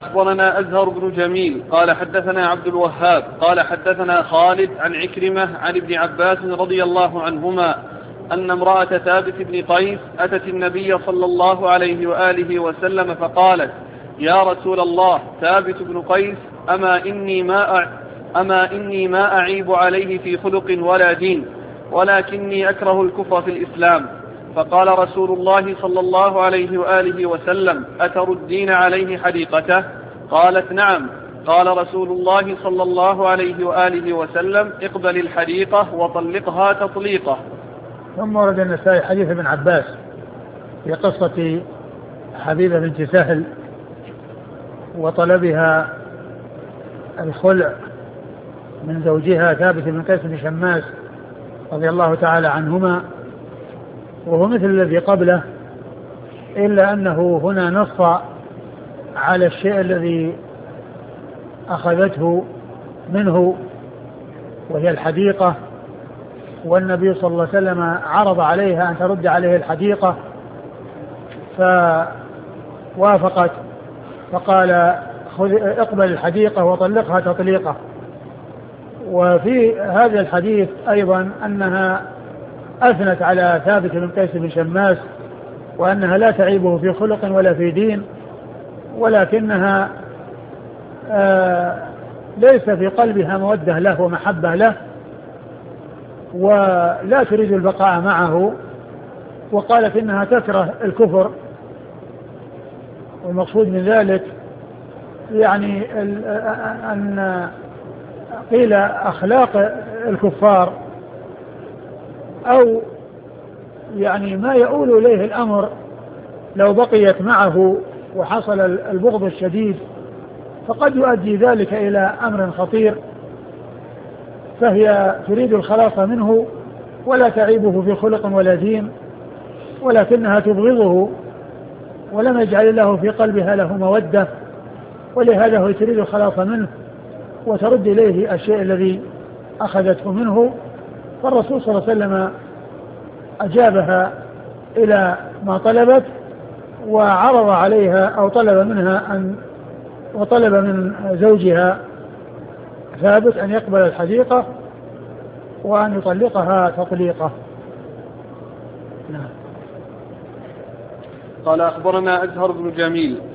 أخبرنا أزهر بن جميل قال حدثنا عبد الوهاب قال حدثنا خالد عن عكرمة عن ابن عباس رضي الله عنهما أن امرأة ثابت بن قيس أتت النبي صلى الله عليه وآله وسلم فقالت: يا رسول الله، ثابت بن قيس أما إني ما أعيب عليه في خلق ولا دين، ولكني أكره الكفر في الإسلام. فقال رسول الله صلى الله عليه وآله وسلم: أتردين عليه حديقته؟ قالت: نعم. قال رسول الله صلى الله عليه وآله وسلم: اقبل الحديقة وطلقها تطليقة. ثم ورد النسائي حديث ابن عباس في قصة حبيبة بنت سهل وطلبها الخلع من زوجها ثابت بن قيس بن شماس رضي الله تعالى عنهما، وهو مثل الذي قبله، إلا أنه هنا نص على الشيء الذي أخذته منه وهي الحديقة، والنبي صلى الله عليه وسلم عرض عليها أن ترد عليه الحديقة فوافقت، فقال: اقبل الحديقة وطلقها تطليقة. وفي هذا الحديث أيضا أنها أثنت على ثابت بن قيس بن شماس وأنها لا تعيبه في خلق ولا في دين، ولكنها ليس في قلبها مودة له ومحبة له، ولا تريد البقاء معه، وقالت إنها تكره الكفر. والمقصود من ذلك يعني أن قيل أخلاق الكفار، أو يعني ما يؤول إليه الأمر لو بقيت معه وحصل البغض الشديد، فقد يؤدي ذلك إلى أمر خطير، فهي تريد الخلاص منه ولا تعيبه في خلق ولا دين، ولكنها تبغضه ولم يجعل الله في قلبها له مودة، ولهذا هو تريد الخلاص منه وترد إليه الشيء الذي أخذته منه. فالرسول صلى الله عليه وسلم أجابها إلى ما طلبت، وعرض عليها أو طلب منها وطلب من زوجها ثابت أن يقبل الحديقة وأن يطلقها تطليقة. قال أخبرنا أزهر بن جميل